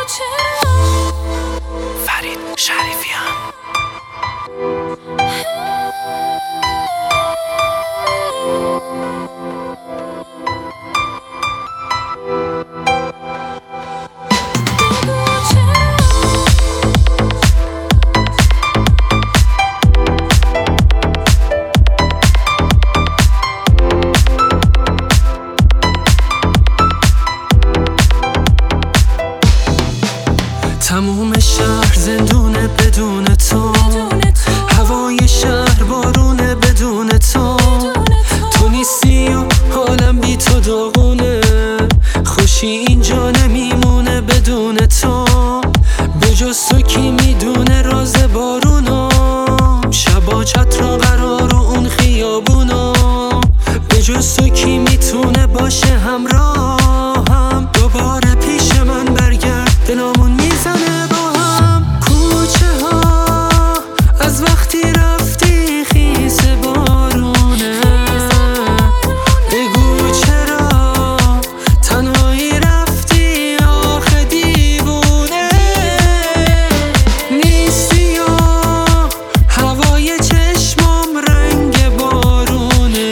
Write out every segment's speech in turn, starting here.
فرید شریفیان. تموم شهر زندونه بدون تو، هوای شهر بارونه بدون تو. تو نیستی و حالم بی تو داغونه، خوشی اینجا نمیمونه بدون تو. بجز تو کی میدونه راز بارونو، شبا چتر قرار و اون خیابونو. بجز تو کی میتونه باشه همراهم، دوباره پیش من برگرد دلامون میزنه با هم. کوچه ها از وقتی رفتی خیس بارونه، بگو چرا تنهایی رفتی آخه دیوونه. نیستی و هوای چشمم رنگ بارونه،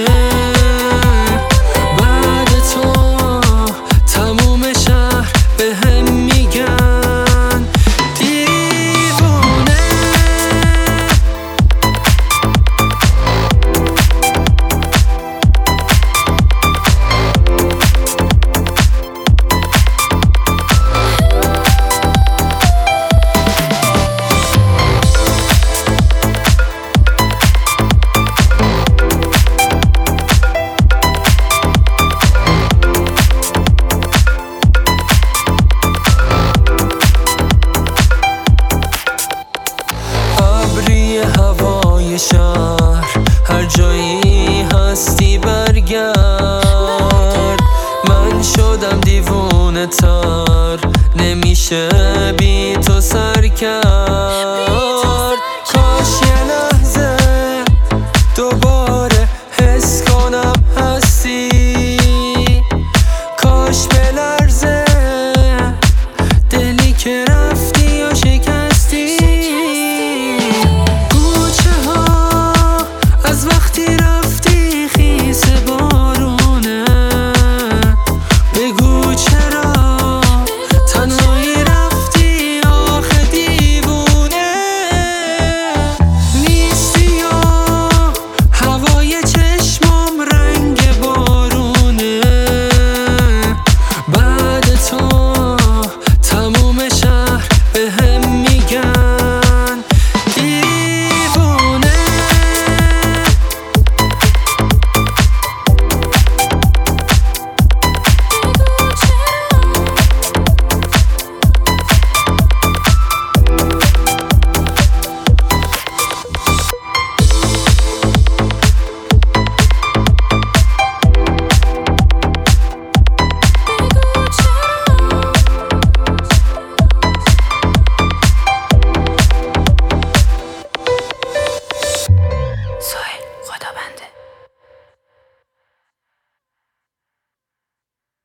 بعد تو تموم شهر به هم میگن دیوونه. ابری هوای شهر، هر جایی هستی برگرد. من شدم دیوونه تا